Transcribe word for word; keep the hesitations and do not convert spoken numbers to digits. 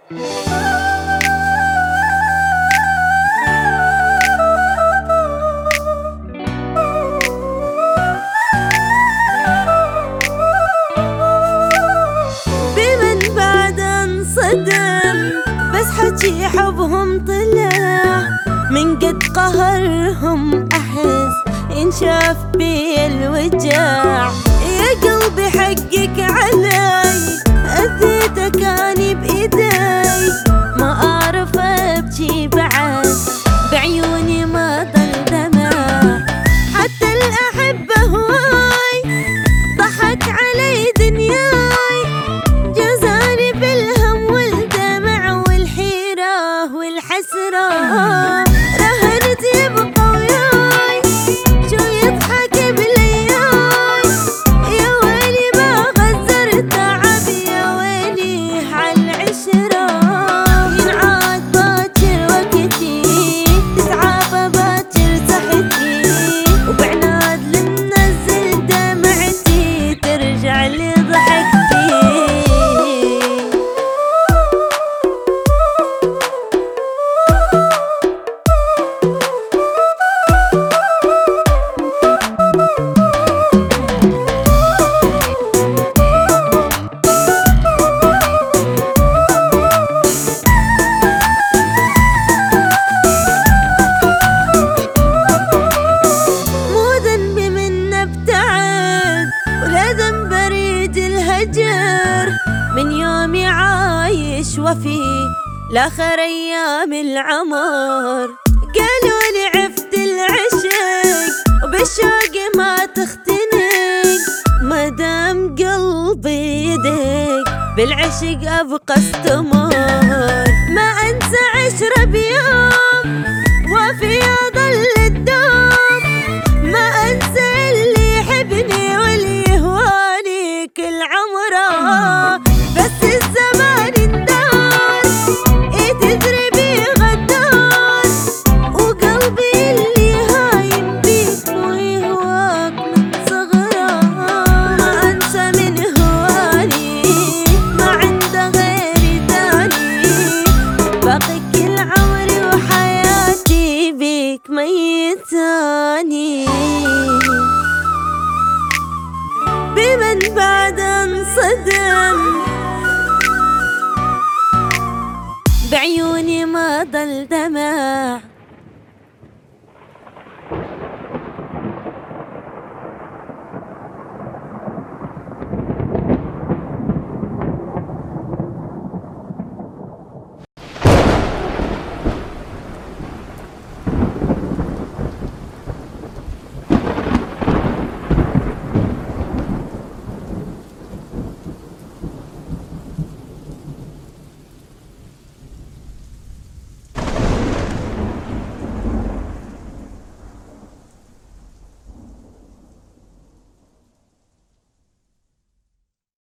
بمن بعد انصدم بس حكي حبهم طلع، من قد قهرهم أحس انشاف بي الوجع. يا قلبي حقك علي أذيتك أني بإيدي، ما أعرف أبكي بعد بعيوني ما ضل دمع. حتى الأحبة هواي ضحك علي دنياي، جزاني بالهم والدمع والحيرة والحسرة. رهنت يبقى وياي شو يضحك بلياي، يا ويلي ما غزر تعب، يا ويلي عالعشرة. ينعاد باكر وقتي تتعافى باكر صحتي، وبعناد لمنزل دمعتي ترجع لي ضحكتي. من يومي عايش وفي لاخر ايام العمر، قالوا لي عفت العشق وبالشوق ما تختنق، مادام قلبي يدق بالعشق ابقى استمر. ما انسى عشرة بيوم وفي ظل الدوم، ما انسى اللي يحبني واللي يهواني كل عمره. بس الزمان اندار ايه تدري بيه غدار، وقلبي اللي هايم بيك ويهواك من صغره. ما انسى من هواني ما عنده غيري تاني، باقي كل عمري وحياتي بيك ميتاني. بمن بعد انصدم بعيوني ما ضل دمع.